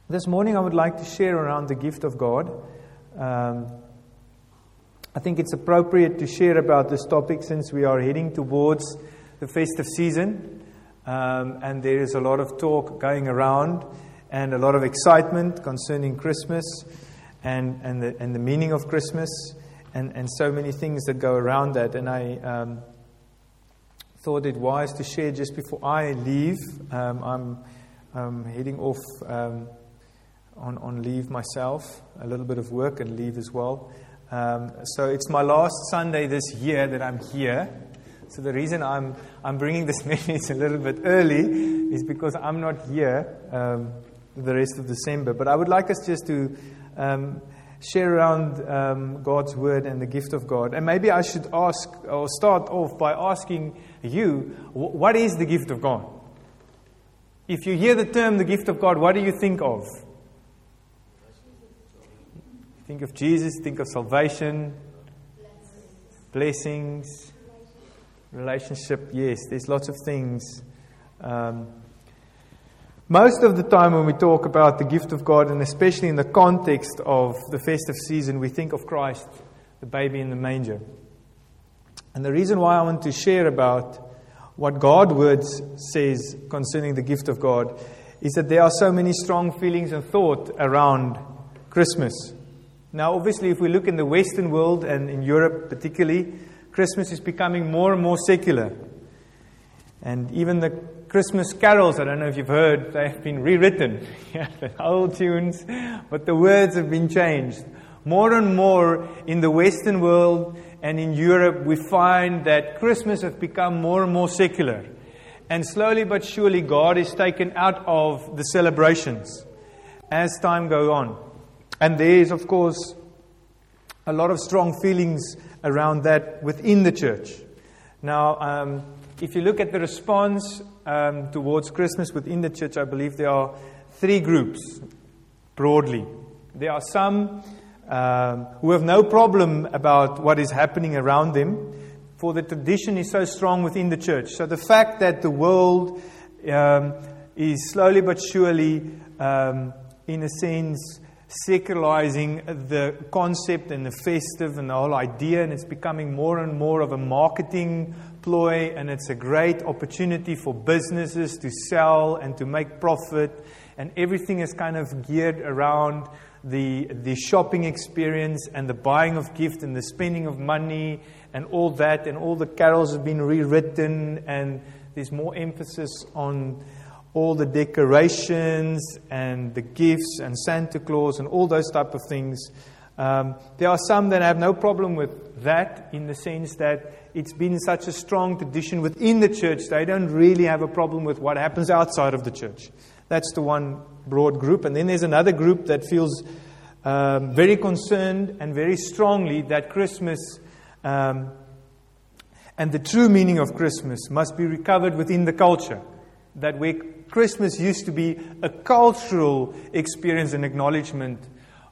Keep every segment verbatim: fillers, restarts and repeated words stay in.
This morning I would like to share around the gift of God. Um, I think it's appropriate to share about this topic since we are heading towards the festive season, um, and there is a lot of talk going around and a lot of excitement concerning Christmas and, and, the, and the meaning of Christmas and, and so many things that go around that. And I um, thought it wise to share just before I leave. Um, I'm, I'm heading off um, on, on leave myself, a little bit of work and leave as well. Um, so it's my last Sunday this year that I'm here. So the reason I'm I'm bringing this message a little bit early is because I'm not here um, the rest of December. But I would like us just to um, share around um, God's Word and the gift of God. And maybe I should ask or start off by asking you, what is the gift of God? If you hear the term the gift of God, what do you think of? Think of Jesus, think of salvation, blessings, relationship. Yes, there's lots of things. Um, most of the time when we talk about the gift of God, and especially in the context of the festive season, we think of Christ, the baby in the manger. And the reason why I want to share about what God's Word says concerning the gift of God is that there are so many strong feelings and thought around Christmas. Now, obviously, if we look in the Western world and in Europe particularly, Christmas is becoming more and more secular. And even the Christmas carols, I don't know if you've heard, they've been rewritten. Yeah, the old tunes, but the words have been changed. More and more in the Western world and in Europe, we find that Christmas has become more and more secular. And slowly but surely, God is taken out of the celebrations as time goes on. And there is, of course, a lot of strong feelings around that within the church. Now, um, if you look at the response um, towards Christmas within the church, I believe there are three groups, broadly. There are some um, who have no problem about what is happening around them, for the tradition is so strong within the church. So the fact that the world um, is slowly but surely, um, in a sense, secularizing the concept and the festive and the whole idea, and it's becoming more and more of a marketing ploy, and it's a great opportunity for businesses to sell and to make profit, and everything is kind of geared around the the shopping experience and the buying of gifts and the spending of money and all that, and all the carols have been rewritten, and there's more emphasis on all the decorations and the gifts and Santa Claus and all those type of things. Um, there are some that have no problem with that, in the sense that it's been such a strong tradition within the church. They don't really have a problem with what happens outside of the church. That's the one broad group. And then there's another group that feels um, very concerned and very strongly that Christmas um, and the true meaning of Christmas must be recovered within the culture. That where Christmas used to be a cultural experience and acknowledgement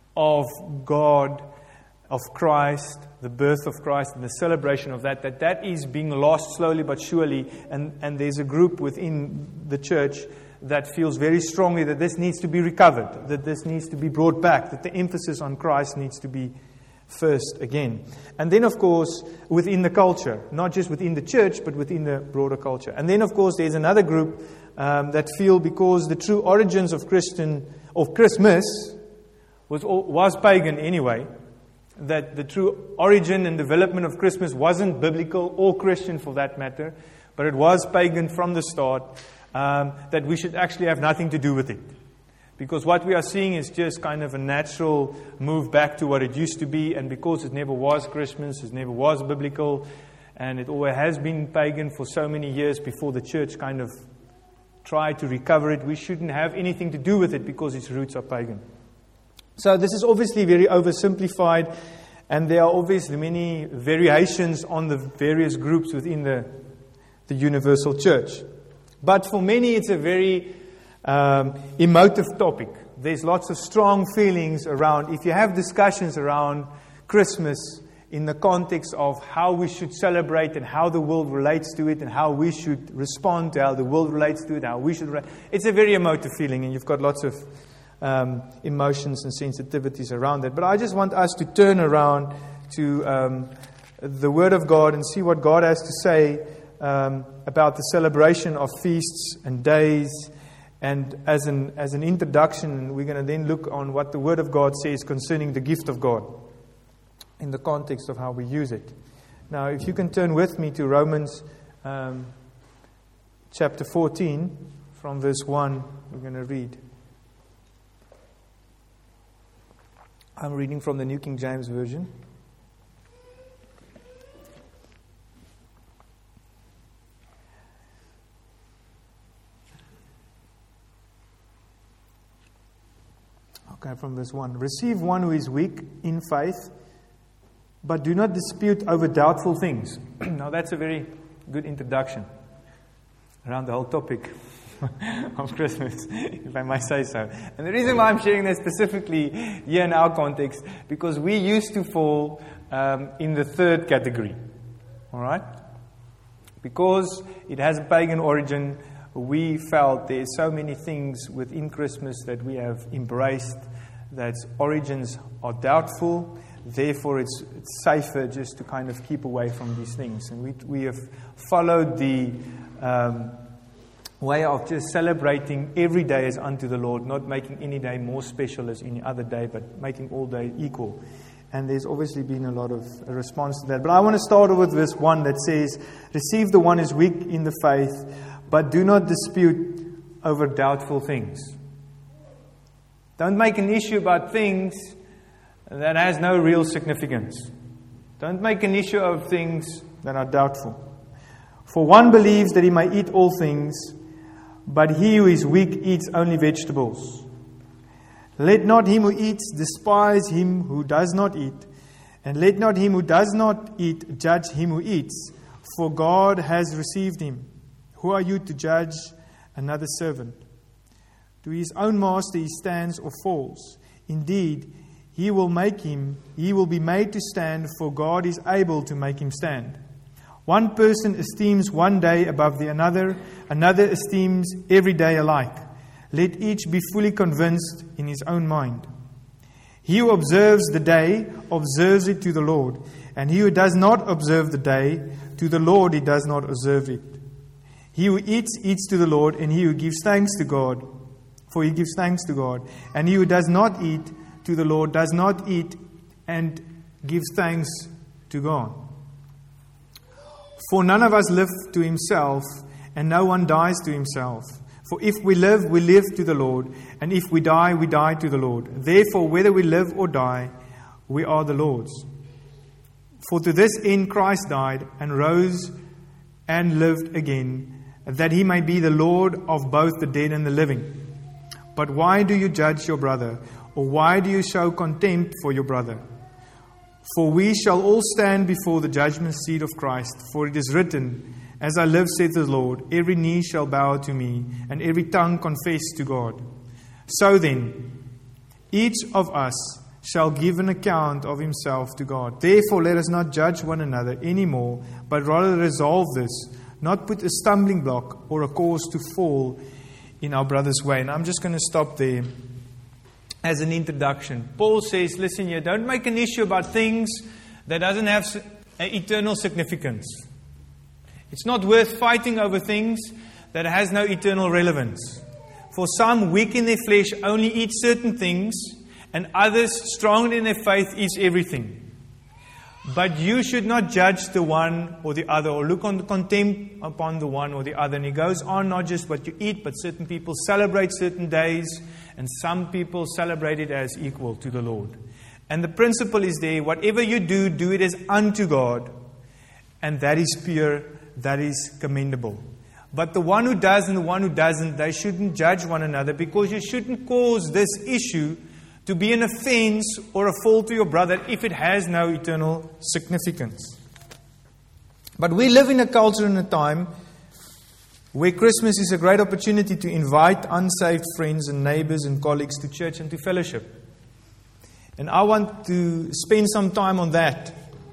of God, of Christ, the birth of Christ, and the celebration of that, that that is being lost slowly but surely. And, and there's a group within the church that feels very strongly that this needs to be recovered, that this needs to be brought back, that the emphasis on Christ needs to be first again. And then, of course, within the culture, not just within the church, but within the broader culture. And then, of course, there's another group um, that feel because the true origins of Christian of Christmas was was pagan anyway, that the true origin and development of Christmas wasn't biblical or Christian for that matter, but it was pagan from the start, um, that we should actually have nothing to do with it. Because what we are seeing is just kind of a natural move back to what it used to be. And because it never was Christmas, it never was biblical, and it always has been pagan for so many years before the church kind of tried to recover it, we shouldn't have anything to do with it because its roots are pagan. So this is obviously very oversimplified, and there are obviously many variations on the various groups within the, the universal church. But for many, it's a very Um, emotive topic. There's lots of strong feelings around. If you have discussions around Christmas in the context of how we should celebrate and how the world relates to it and how we should respond to how the world relates to it, how we should re- it's a very emotive feeling, and you've got lots of um, emotions and sensitivities around that. But I just want us to turn around to um, the Word of God and see what God has to say um, about the celebration of feasts and days. And as an as an introduction, we're going to then look on what the Word of God says concerning the gift of God in the context of how we use it. Now, if you can turn with me to Romans um, chapter fourteen, from verse one, we're going to read. I'm reading from the New King James Version. Okay, from verse one. Receive one who is weak in faith, but do not dispute over doubtful things. Now that's a very good introduction around the whole topic of Christmas, if I might say so. And the reason why I'm sharing that specifically here in our context, because we used to fall um, in the third category. All right? Because it has a pagan origin, we felt there's so many things within Christmas that we have embraced that origins are doubtful. Therefore, it's, it's safer just to kind of keep away from these things. And we we have followed the um, way of just celebrating every day as unto the Lord, not making any day more special as any other day, but making all day equal. And there's obviously been a lot of a response to that. But I want to start with verse one that says, receive the one who is weak in the faith, but do not dispute over doubtful things. Don't make an issue about things that has no real significance. Don't make an issue of things that are doubtful. For one believes that he may eat all things, but he who is weak eats only vegetables. Let not him who eats despise him who does not eat, and let not him who does not eat judge him who eats, for God has received him. Who are you to judge another servant? To his own master he stands or falls. Indeed, he will make him, he will be made to stand, for God is able to make him stand. One person esteems one day above the another, another esteems every day alike. Let each be fully convinced in his own mind. He who observes the day observes it to the Lord, and he who does not observe the day, to the Lord he does not observe it. He who eats, eats to the Lord, and he who gives thanks to God, for he gives thanks to God. And he who does not eat to the Lord does not eat and gives thanks to God. For none of us live to himself, and no one dies to himself. For if we live, we live to the Lord, and if we die, we die to the Lord. Therefore, whether we live or die, we are the Lord's. For to this end Christ died, and rose and lived again, that he may be the Lord of both the dead and the living. But why do you judge your brother? Or why do you show contempt for your brother? For we shall all stand before the judgment seat of Christ. For it is written, as I live, saith the Lord, every knee shall bow to me, and every tongue confess to God. So then, each of us shall give an account of himself to God. Therefore, let us not judge one another anymore, but rather resolve this, not put a stumbling block or a cause to fall in our brother's way. And I'm just going to stop there as an introduction. Paul says, listen here, don't make an issue about things that doesn't have an eternal significance. It's not worth fighting over things that has no eternal relevance. For some, weak in their flesh, only eat certain things, and others, strong in their faith, eat everything. But you should not judge the one or the other, or look on contempt upon the one or the other. And he goes on, not just what you eat, but certain people celebrate certain days, and some people celebrate it as equal to the Lord. And the principle is there, whatever you do, do it as unto God, and that is pure, that is commendable. But the one who does and the one who doesn't, they shouldn't judge one another, because you shouldn't cause this issue to be an offense or a fault to your brother if it has no eternal significance. But we live in a culture and a time where Christmas is a great opportunity to invite unsaved friends and neighbors and colleagues to church and to fellowship. And I want to spend some time on that.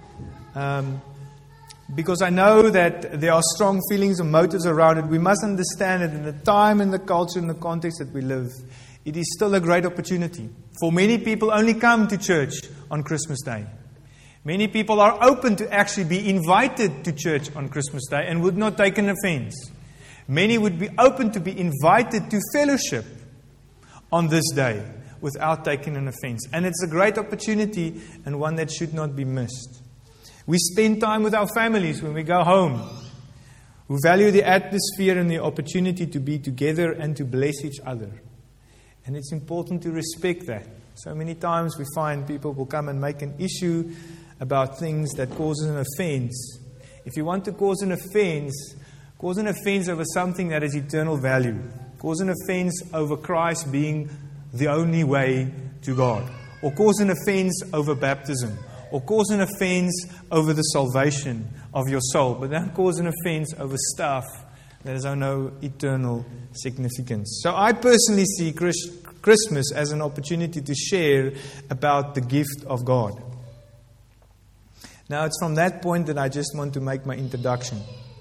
Um, because I know that there are strong feelings and motives around it. We must understand that in the time and the culture and the context that we live, it is still a great opportunity. For many people only come to church on Christmas Day. Many people are open to actually be invited to church on Christmas Day and would not take an offense. Many would be open to be invited to fellowship on this day without taking an offense. And it's a great opportunity and one that should not be missed. We spend time with our families when we go home. We value the atmosphere and the opportunity to be together and to bless each other. And it's important to respect that. So many times we find people will come and make an issue about things that causes an offense. If you want to cause an offense, cause an offense over something that has eternal value. Cause an offense over Christ being the only way to God. Or cause an offense over baptism. Or cause an offense over the salvation of your soul. But don't cause an offense over stuff that has no eternal significance. So I personally see Christmas as an opportunity to share about the gift of God. Now it's from that point that I just want to make my introduction.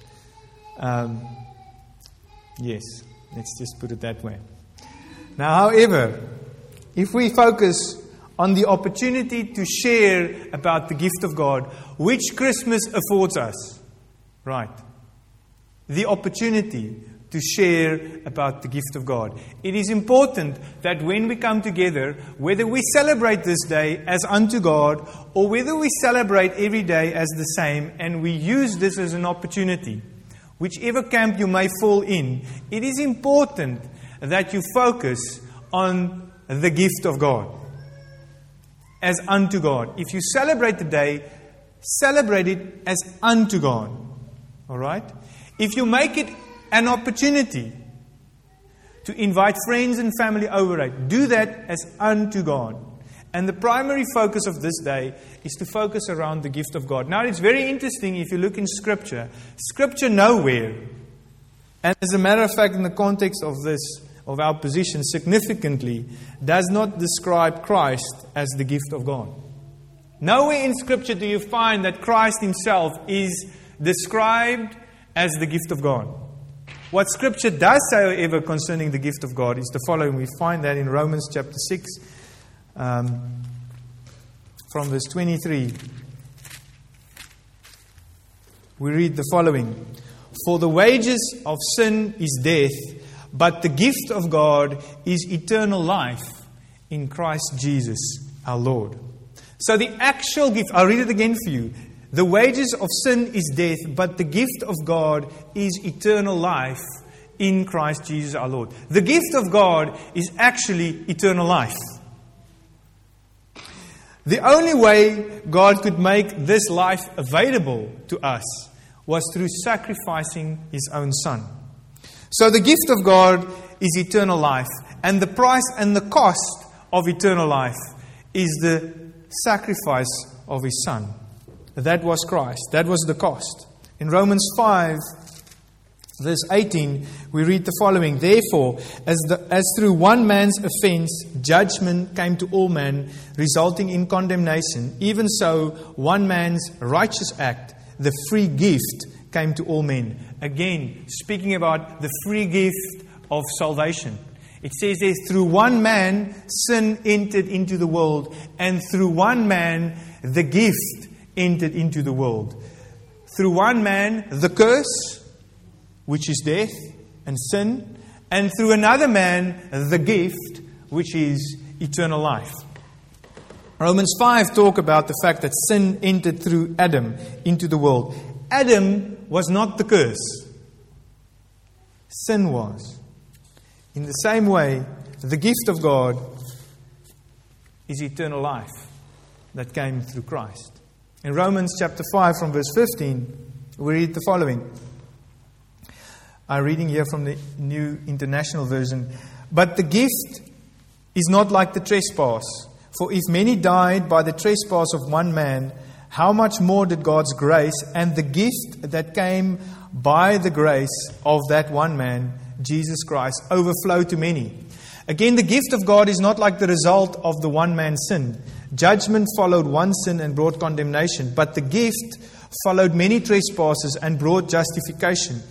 Um, yes, let's just put it that way. Now, however, if we focus on the opportunity to share about the gift of God, which Christmas affords us, right? The opportunity to share about the gift of God. It is important that when we come together, whether we celebrate this day as unto God, or whether we celebrate every day as the same, and we use this as an opportunity, whichever camp you may fall in, it is important that you focus on the gift of God as unto God. If you celebrate the day, celebrate it as unto God. All right? If you make it an opportunity to invite friends and family over it, do that as unto God. And the primary focus of this day is to focus around the gift of God. Now, it's very interesting if you look in Scripture. Scripture nowhere, and as a matter of fact, in the context of this, of our position, significantly, does not describe Christ as the gift of God. Nowhere in Scripture do you find that Christ Himself is described as the gift of God. What Scripture does say, however, concerning the gift of God is the following. We find that in Romans chapter six, um, from verse twenty-three. We read the following. For the wages of sin is death, but the gift of God is eternal life in Christ Jesus our Lord. So the actual gift, I'll read it again for you. The wages of sin is death, but the gift of God is eternal life in Christ Jesus our Lord. The gift of God is actually eternal life. The only way God could make this life available to us was through sacrificing His own Son. So the gift of God is eternal life, and the price and the cost of eternal life is the sacrifice of His Son. That was Christ. That was the cost. In Romans five, verse eighteen, we read the following. Therefore, as, the, as through one man's offense, judgment came to all men, resulting in condemnation, even so, one man's righteous act, the free gift, came to all men. Again, speaking about the free gift of salvation. It says there, through one man, sin entered into the world, and through one man, the gift entered into the world. Through one man, the curse, which is death and sin, and through another man, the gift, which is eternal life. Romans five talk about the fact that sin entered through Adam into the world. Adam was not the curse. Sin was. In the same way, the gift of God is eternal life that came through Christ. In Romans chapter five from verse fifteen, we read the following. I'm reading here from the New International Version. But the gift is not like the trespass. For if many died by the trespass of one man, how much more did God's grace and the gift that came by the grace of that one man, Jesus Christ, overflow to many? Again, the gift of God is not like the result of the one man's sin. Judgment followed one sin and brought condemnation, but the gift followed many trespasses and brought justification.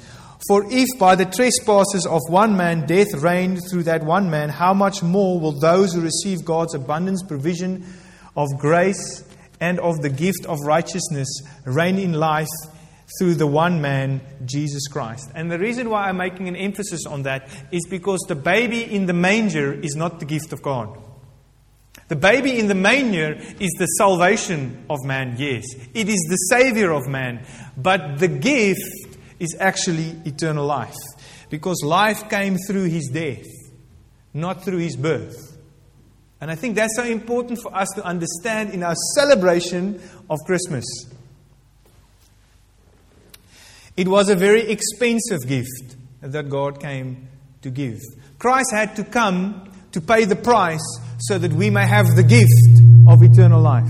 For if by the trespasses of one man death reigned through that one man, how much more will those who receive God's abundant provision of grace and of the gift of righteousness reign in life through the one man, Jesus Christ? And the reason why I'm making an emphasis on that is because the baby in the manger is not the gift of God. The baby in the manger is the salvation of man, yes. It is the Savior of man. But the gift is actually eternal life. Because life came through His death, not through His birth. And I think that's so important for us to understand in our celebration of Christmas. It was a very expensive gift that God came to give. Christ had to come to pay the price so that we may have the gift of eternal life.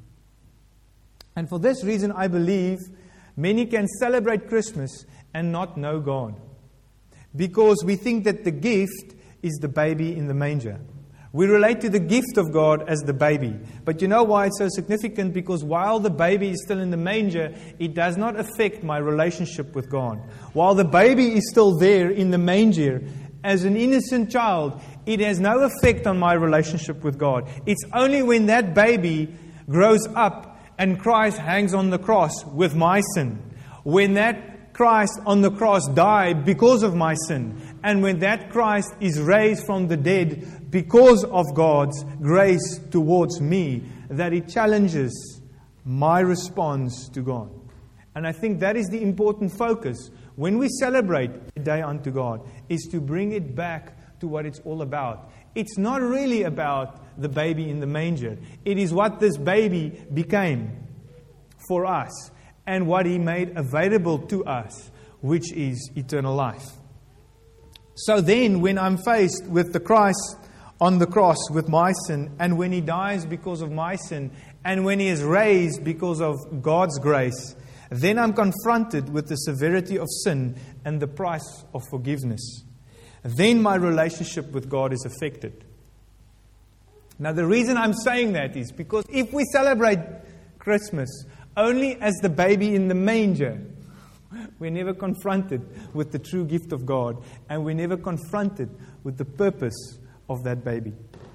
And for this reason, I believe many can celebrate Christmas and not know God. Because we think that the gift is the baby in the manger. We relate to the gift of God as the baby. But you know why it's so significant? Because while the baby is still in the manger, it does not affect my relationship with God. While the baby is still there in the manger, as an innocent child, it has no effect on my relationship with God. It's only when that baby grows up and Christ hangs on the cross with my sin, when that Christ on the cross died because of my sin, and when that Christ is raised from the dead because of God's grace towards me, that it challenges my response to God. And I think that is the important focus when we celebrate a day unto God, is to bring it back to what it's all about. It's not really about the baby in the manger. It is what this baby became for us and what He made available to us, which is eternal life. So then, when I'm faced with the Christ on the cross with my sin, and when He dies because of my sin, and when He is raised because of God's grace, then I'm confronted with the severity of sin and the price of forgiveness. Then my relationship with God is affected. Now, the reason I'm saying that is because if we celebrate Christmas only as the baby in the manger, we're never confronted with the true gift of God, and we're never confronted with the purpose of that baby.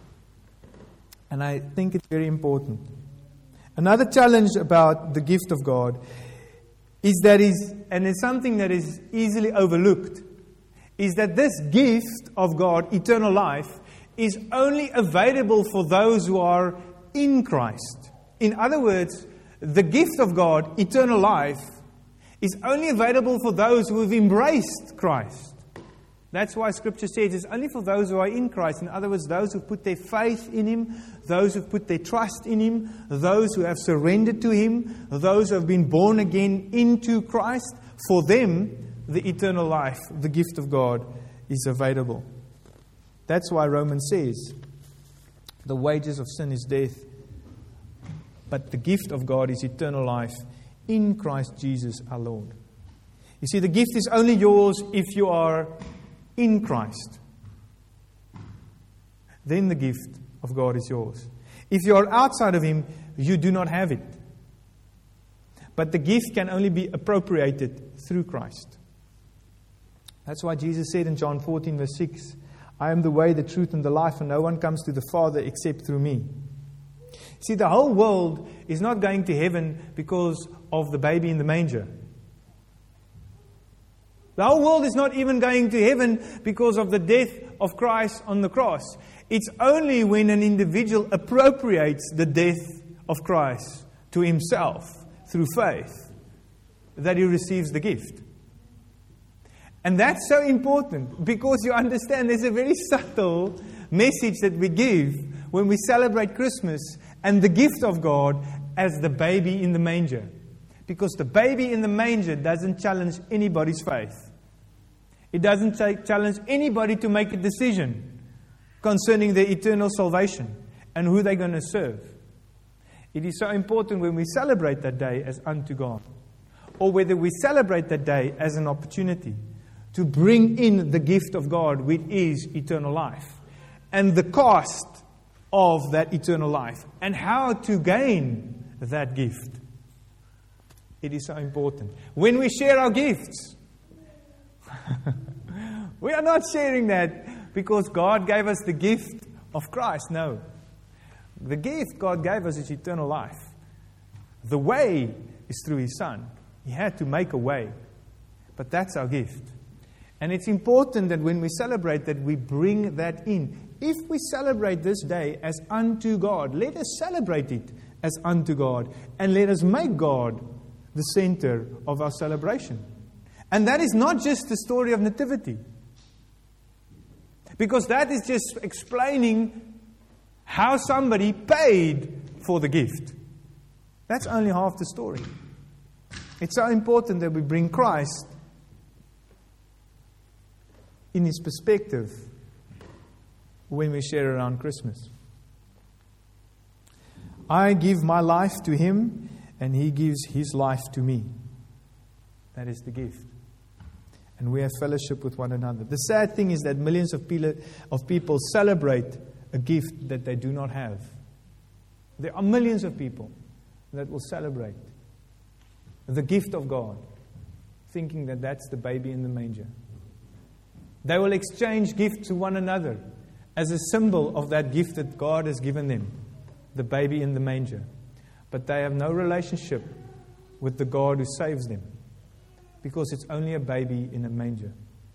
And I think it's very important. Another challenge about the gift of God is that is, and it's something that is easily overlooked, is that this gift of God, eternal life, is only available for those who are in Christ. In other words, the gift of God, eternal life, is only available for those who have embraced Christ. That's why Scripture says it's only for those who are in Christ. In other words, those who put their faith in Him, those who put their trust in Him, those who have surrendered to Him, those who have been born again into Christ. For them, the eternal life, the gift of God, is available. That's why Romans says, the wages of sin is death, but the gift of God is eternal life in Christ Jesus our Lord. You see, the gift is only yours if you are in Christ. Then the gift of God is yours. If you are outside of Him, you do not have it. But the gift can only be appropriated through Christ. That's why Jesus said in John fourteen, verse six, I am the way, the truth, and the life, and no one comes to the Father except through me. See, the whole world is not going to heaven because of the baby in the manger. The whole world is not even going to heaven because of the death of Christ on the cross. It's only when an individual appropriates the death of Christ to himself through faith that he receives the gift. And that's so important because you understand there's a very subtle message that we give when we celebrate Christmas and the gift of God as the baby in the manger. Because the baby in the manger doesn't challenge anybody's faith. It doesn't challenge anybody to make a decision concerning their eternal salvation and who they're going to serve. It is so important when we celebrate that day as unto God, or whether we celebrate that day as an opportunity to bring in the gift of God, which is eternal life, and the cost of that eternal life, and how to gain that gift. It is so important. When we share our gifts, We are not sharing that because God gave us the gift of Christ. No. The gift God gave us is eternal life. The way is through His Son. He had to make a way. But that's our gift. And it's important that when we celebrate that we bring that in. If we celebrate this day as unto God, let us celebrate it as unto God. And let us make God the center of our celebration. And that is not just the story of Nativity. Because that is just explaining how somebody paid for the gift. That's only half the story. It's so important that we bring Christ in His perspective when we share around Christmas. I give my life to Him, and He gives His life to me. That is the gift. And we have fellowship with one another. The sad thing is that millions of people celebrate a gift that they do not have. There are millions of people that will celebrate the gift of God, thinking that that's the baby in the manger. They will exchange gifts to one another as a symbol of that gift that God has given them, the baby in the manger. But they have no relationship with the God who saves them, because it's only a baby in a manger.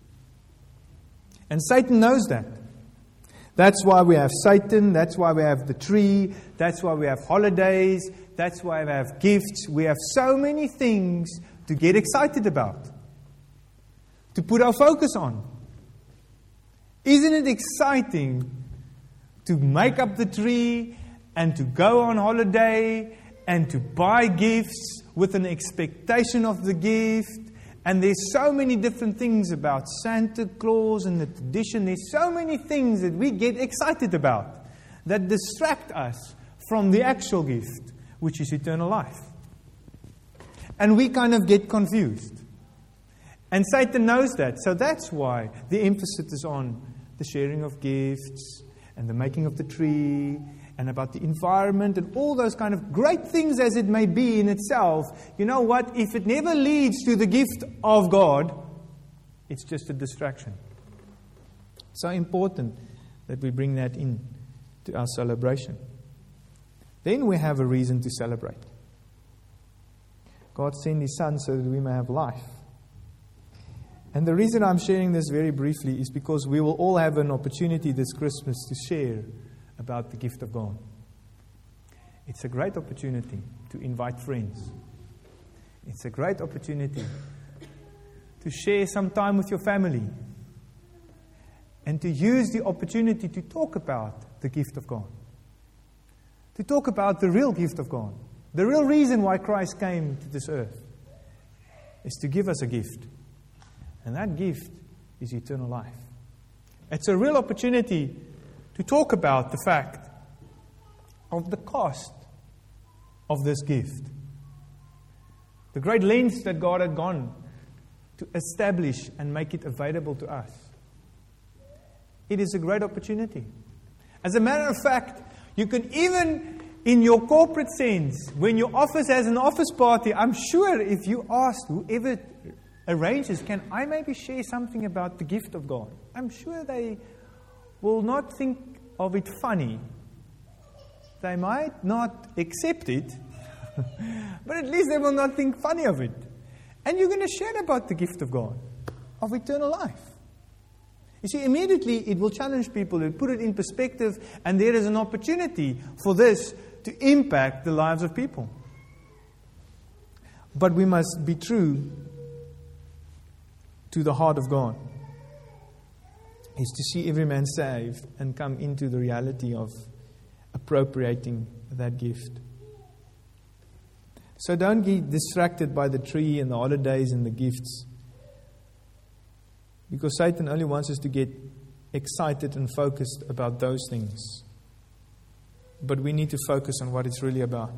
And Satan knows that. That's why we have Satan, that's why we have the tree, that's why we have holidays, that's why we have gifts. We have so many things to get excited about, to put our focus on. Isn't it exciting to make up the tree and to go on holiday and to buy gifts with an expectation of the gift? And there's so many different things about Santa Claus and the tradition. There's so many things that we get excited about that distract us from the actual gift, which is eternal life. And we kind of get confused. And Satan knows that. So that's why the emphasis is on the sharing of gifts and the making of the tree and about the environment and all those kind of great things as it may be in itself. You know what? If it never leads to the gift of God, it's just a distraction. So important that we bring that in to our celebration. Then we have a reason to celebrate. God sent His Son so that we may have life. And the reason I'm sharing this very briefly is because we will all have an opportunity this Christmas to share about the gift of God. It's a great opportunity to invite friends. It's a great opportunity to share some time with your family and to use the opportunity to talk about the gift of God. To talk about the real gift of God. The real reason why Christ came to this earth is to give us a gift. And that gift is eternal life. It's a real opportunity to talk about the fact of the cost of this gift. The great lengths that God had gone to establish and make it available to us. It is a great opportunity. As a matter of fact, you can even, in your corporate sense, when your office has an office party, I'm sure if you asked whoever arranges, can I maybe share something about the gift of God? I'm sure they will not think of it funny. They might not accept it, but at least they will not think funny of it. And you're going to share about the gift of God, of eternal life. You see, immediately it will challenge people, it will put it in perspective, and there is an opportunity for this to impact the lives of people. But we must be true to the heart of God, is to see every man saved and come into the reality of appropriating that gift. So don't get distracted by the tree and the holidays and the gifts, because Satan only wants us to get excited and focused about those things. But we need to focus on what it's really about.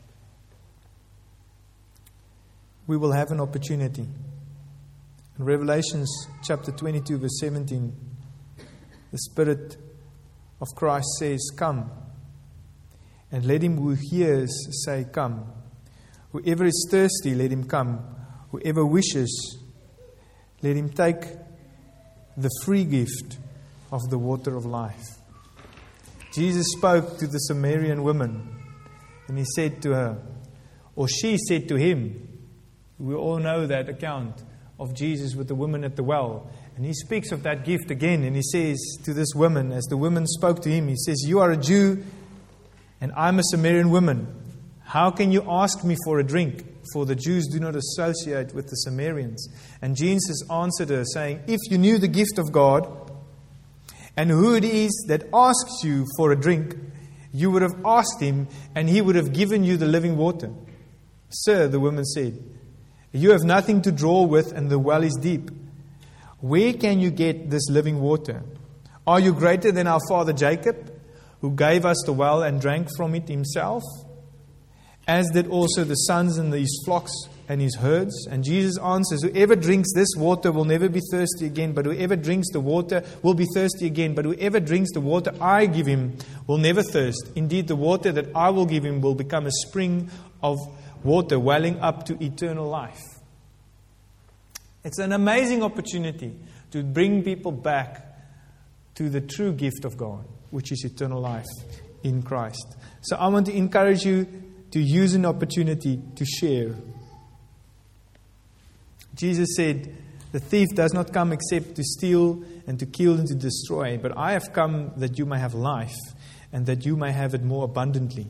We will have an opportunity. In Revelations chapter twenty-two, verse seventeen, the Spirit of Christ says, "Come, and let him who hears say, Come. Whoever is thirsty, let him come. Whoever wishes, let him take the free gift of the water of life. Jesus spoke to the Samaritan woman, and he said to her, or she said to him, we all know that account of Jesus with the woman at the well. And he speaks of that gift again, and he says to this woman, as the woman spoke to him, he says, you are a Jew, and I'm a Samaritan woman. How can you ask me for a drink? For the Jews do not associate with the Samaritans. And Jesus answered her, saying, if you knew the gift of God, and who it is that asks you for a drink, you would have asked him, and he would have given you the living water. Sir, the woman said, you have nothing to draw with, and the well is deep. Where can you get this living water? Are you greater than our father Jacob, who gave us the well and drank from it himself, as did also the sons and his flocks and his herds? And Jesus answers, whoever drinks this water will never be thirsty again, but whoever drinks the water will be thirsty again. But whoever drinks the water I give him will never thirst. Indeed, the water that I will give him will become a spring of water welling up to eternal life. It's an amazing opportunity to bring people back to the true gift of God, which is eternal life in Christ. So I want to encourage you to use an opportunity to share. Jesus said, the thief does not come except to steal and to kill and to destroy, but I have come that you may have life and that you may have it more abundantly.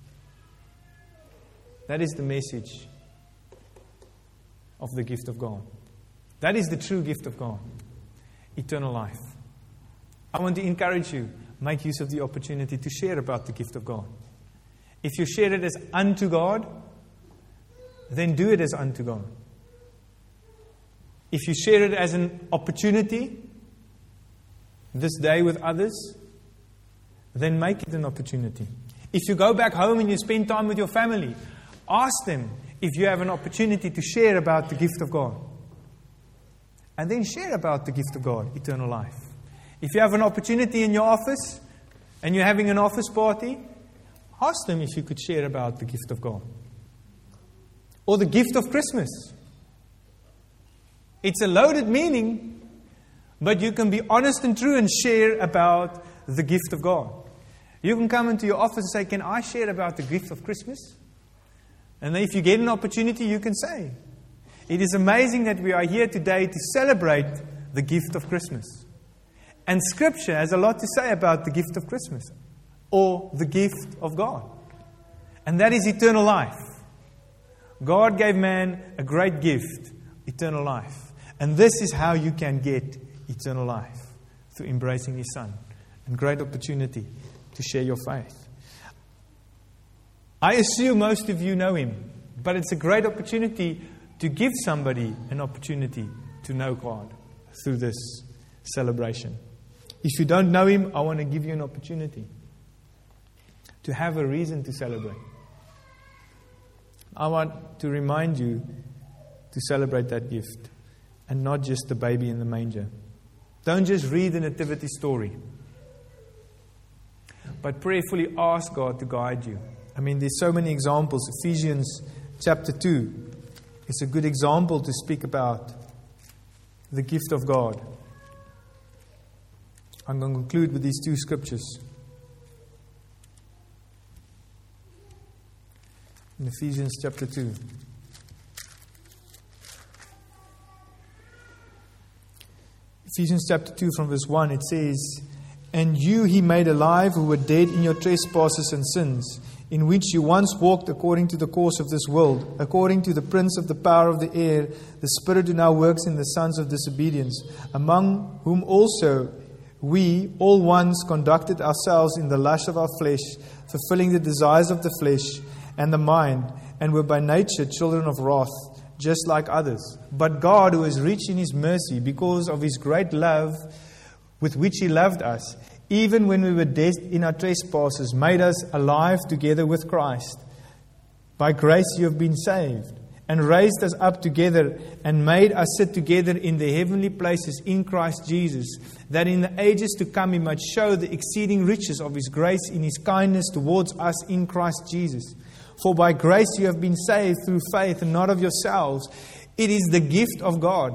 That is the message of the gift of God. That is the true gift of God, eternal life. I want to encourage you, make use of the opportunity to share about the gift of God. If you share it as unto God, then do it as unto God. If you share it as an opportunity this day with others, then make it an opportunity. If you go back home and you spend time with your family, ask them if you have an opportunity to share about the gift of God. And then share about the gift of God, eternal life. If you have an opportunity in your office and you're having an office party, ask them if you could share about the gift of God. Or the gift of Christmas. It's a loaded meaning, but you can be honest and true and share about the gift of God. You can come into your office and say, can I share about the gift of Christmas? And then if you get an opportunity, you can say. It is amazing that we are here today to celebrate the gift of Christmas. And Scripture has a lot to say about the gift of Christmas, or the gift of God. And that is eternal life. God gave man a great gift, eternal life. And this is how you can get eternal life, through embracing His Son. And great opportunity to share your faith. I assume most of you know Him, but it's a great opportunity to give somebody an opportunity to know God through this celebration. If you don't know Him, I want to give you an opportunity to have a reason to celebrate. I want to remind you to celebrate that gift, and not just the baby in the manger. Don't just read the nativity story, but prayerfully ask God to guide you. I mean, there's so many examples. Ephesians chapter two is a good example to speak about the gift of God. I'm going to conclude with these two scriptures. In Ephesians chapter two. Ephesians chapter two from verse one, it says, "And you He made alive who were dead in your trespasses and sins, in which you once walked according to the course of this world, according to the prince of the power of the air, the spirit who now works in the sons of disobedience, among whom also we all once conducted ourselves in the lust of our flesh, fulfilling the desires of the flesh and the mind, and were by nature children of wrath, just like others. But God, who is rich in His mercy, because of His great love with which He loved us, even when we were dead in our trespasses, made us alive together with Christ. By grace you have been saved, and raised us up together, and made us sit together in the heavenly places in Christ Jesus, that in the ages to come He might show the exceeding riches of His grace in His kindness towards us in Christ Jesus. For by grace you have been saved through faith, and not of yourselves. It is the gift of God,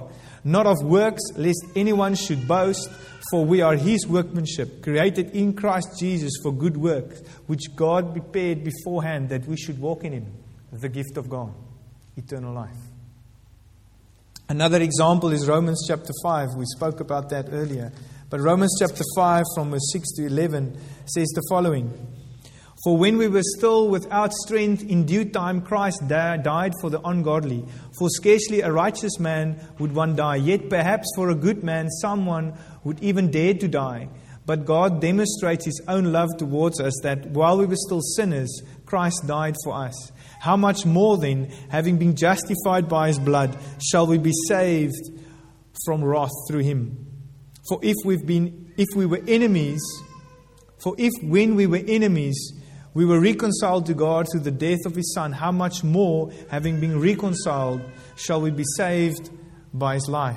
not of works, lest anyone should boast. For we are His workmanship, created in Christ Jesus for good works, which God prepared beforehand that we should walk in Him, the gift of God, eternal life. Another example is Romans chapter five. We spoke about that earlier. But Romans chapter five from verse six to eleven says the following. For when we were still without strength, in due time Christ died for the ungodly. For scarcely a righteous man would one die, yet perhaps for a good man someone would even dare to die. But God demonstrates His own love towards us, that while we were still sinners, Christ died for us. How much more then, having been justified by His blood, shall we be saved from wrath through Him? For if we've been, if we were enemies, for if when we were enemies, we were reconciled to God through the death of His Son, how much more, having been reconciled, shall we be saved by His life?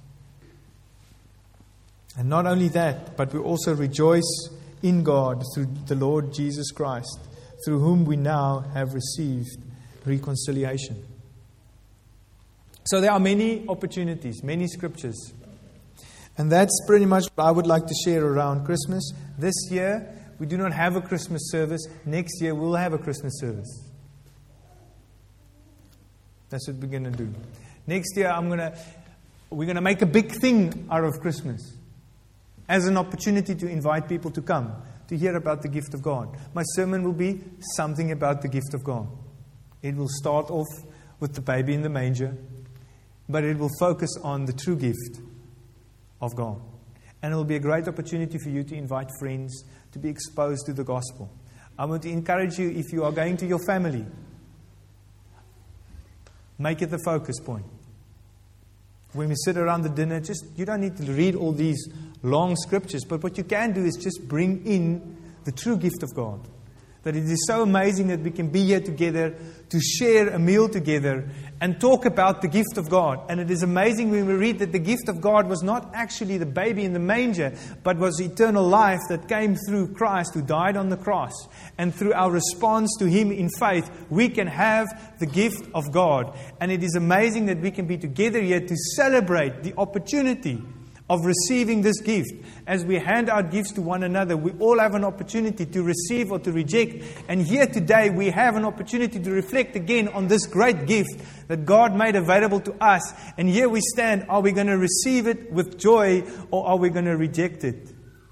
And not only that, but we also rejoice in God through the Lord Jesus Christ, through whom we now have received reconciliation. So there are many opportunities, many scriptures. And that's pretty much what I would like to share around Christmas. This year, we do not have a Christmas service. Next year, we'll have a Christmas service. That's what we're going to do. Next year, I'm going to, we're going to make a big thing out of Christmas as an opportunity to invite people to come, to hear about the gift of God. My sermon will be something about the gift of God. It will start off with the baby in the manger, but it will focus on the true gift of God. And it will be a great opportunity for you to invite friends to be exposed to the gospel. I want to encourage you, if you are going to your family, make it the focus point. When we sit around the dinner, just you don't need to read all these long scriptures, but what you can do is just bring in the true gift of God. That it is so amazing that we can be here together to share a meal together and talk about the gift of God. And it is amazing when we read that the gift of God was not actually the baby in the manger, but was eternal life that came through Christ who died on the cross. And through our response to Him in faith, we can have the gift of God. And it is amazing that we can be together here to celebrate the opportunity of receiving this gift. As we hand out gifts to one another, we all have an opportunity to receive or to reject. And here today, we have an opportunity to reflect again on this great gift that God made available to us. And here we stand. Are we going to receive it with joy, or are we going to reject it?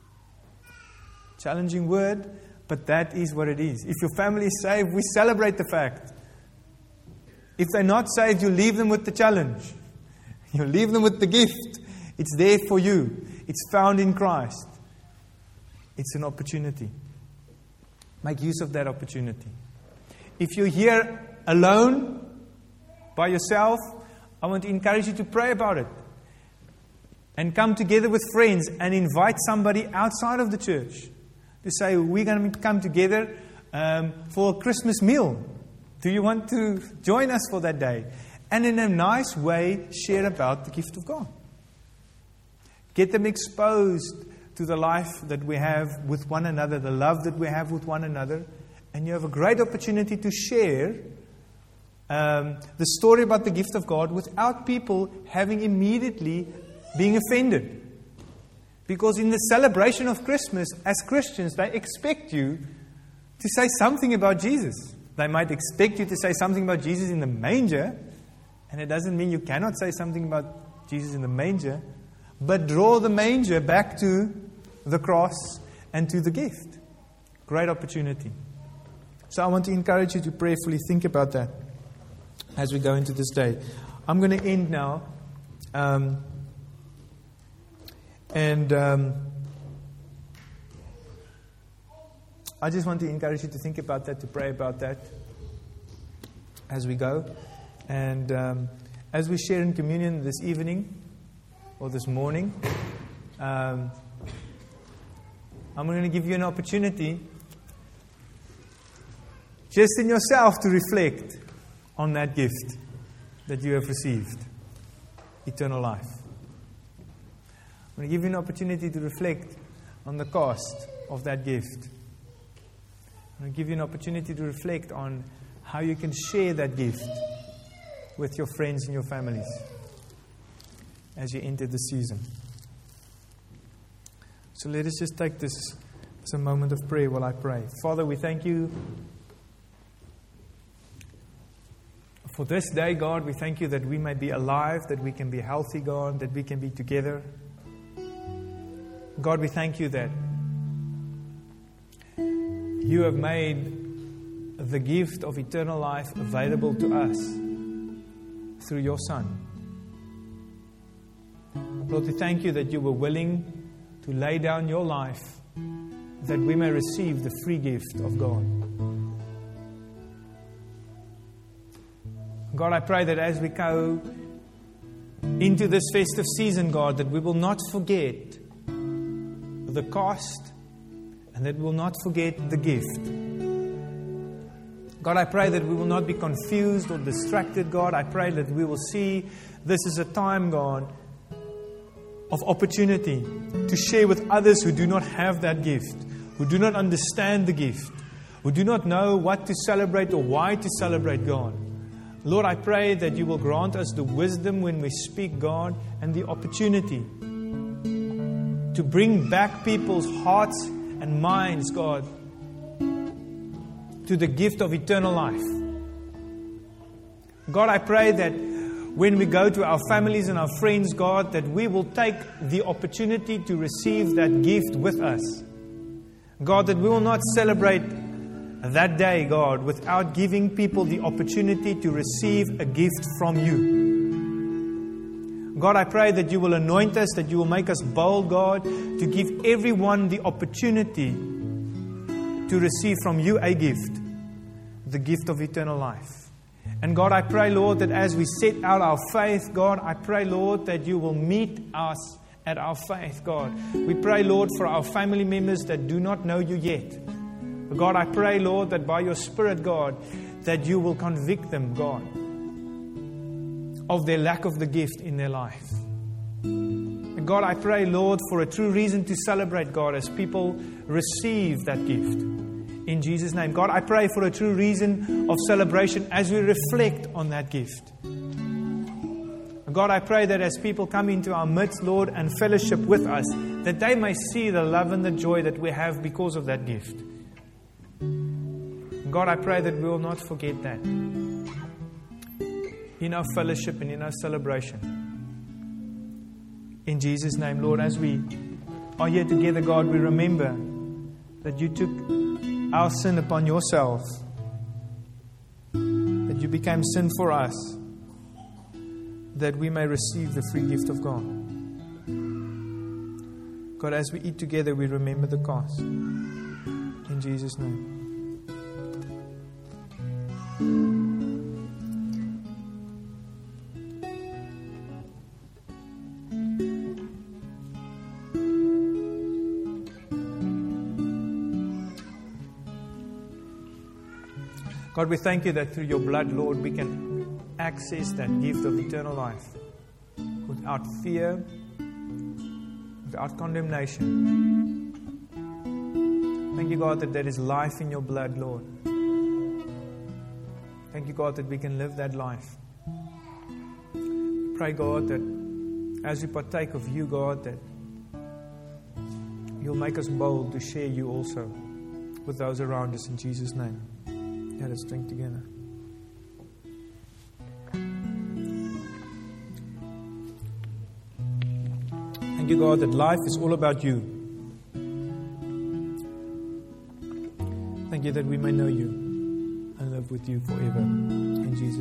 Challenging word, but that is what it is. If your family is saved, we celebrate the fact. If they're not saved, you leave them with the challenge. You leave them with the gift. It's there for you. It's found in Christ. It's an opportunity. Make use of that opportunity. If you're here alone, by yourself, I want to encourage you to pray about it. And come together with friends and invite somebody outside of the church to say, we're going to come together um, for a Christmas meal. Do you want to join us for that day? And in a nice way, share about the gift of God. Get them exposed to the life that we have with one another, the love that we have with one another. And you have a great opportunity to share um, the story about the gift of God without people having immediately being offended. Because in the celebration of Christmas, as Christians, they expect you to say something about Jesus. They might expect you to say something about Jesus in the manger, and it doesn't mean you cannot say something about Jesus in the manger. But draw the manger back to the cross and to the gift. Great opportunity. So I want to encourage you to prayerfully think about that as we go into this day. I'm going to end now. Um, and um, I just want to encourage you to think about that, to pray about that as we go. And um, as we share in communion this evening, or this morning, um, I'm going to give you an opportunity just in yourself to reflect on that gift that you have received, eternal life. I'm going to give you an opportunity to reflect on the cost of that gift. I'm going to give you an opportunity to reflect on how you can share that gift with your friends and your families. as you enter the season. So let us just take this as a moment of prayer while I pray. Father, we thank you for this day, God. We thank you that we may be alive, that we can be healthy, God, that we can be together. God, we thank you that you have made the gift of eternal life available to us through your Son. Lord, we thank you that you were willing to lay down your life that we may receive the free gift of God. God, I pray that as we go into this festive season, God, that we will not forget the cost and that we will not forget the gift. God, I pray that we will not be confused or distracted, God. I pray that we will see this is a time, God, of opportunity to share with others who do not have that gift, who do not understand the gift, who do not know what to celebrate or why to celebrate, God. Lord, I pray that you will grant us the wisdom when we speak, God, and the opportunity to bring back people's hearts and minds, God, to the gift of eternal life. God, I pray that when we go to our families and our friends, God, that we will take the opportunity to receive that gift with us. God, that we will not celebrate that day, God, without giving people the opportunity to receive a gift from you. God, I pray that you will anoint us, that you will make us bold, God, to give everyone the opportunity to receive from you a gift, the gift of eternal life. And God, I pray, Lord, that as we set out our faith, God, I pray, Lord, that you will meet us at our faith, God. We pray, Lord, for our family members that do not know you yet. God, I pray, Lord, that by your Spirit, God, that you will convict them, God, of their lack of the gift in their life. And God, I pray, Lord, for a true reason to celebrate, God, as people receive that gift. In Jesus' name. God, I pray for a true reason of celebration as we reflect on that gift. God, I pray that as people come into our midst, Lord, and fellowship with us, that they may see the love and the joy that we have because of that gift. God, I pray that we will not forget that in our fellowship and in our celebration. In Jesus' name, Lord, as we are here together, God, we remember that you took our sin upon yourself, that you became sin for us, that we may receive the free gift of God. God, as we eat together, we remember the cost. In Jesus' name. God, we thank you that through your blood, Lord, we can access that gift of eternal life without fear, without condemnation. Thank you, God, that there is life in your blood, Lord. Thank you, God, that we can live that life. Pray, God, that as we partake of you, God, that you'll make us bold to share you also with those around us in Jesus' name. Let us drink together. Thank you, God, that life is all about you. Thank you that we may know you and live with you forever. In Jesus' name.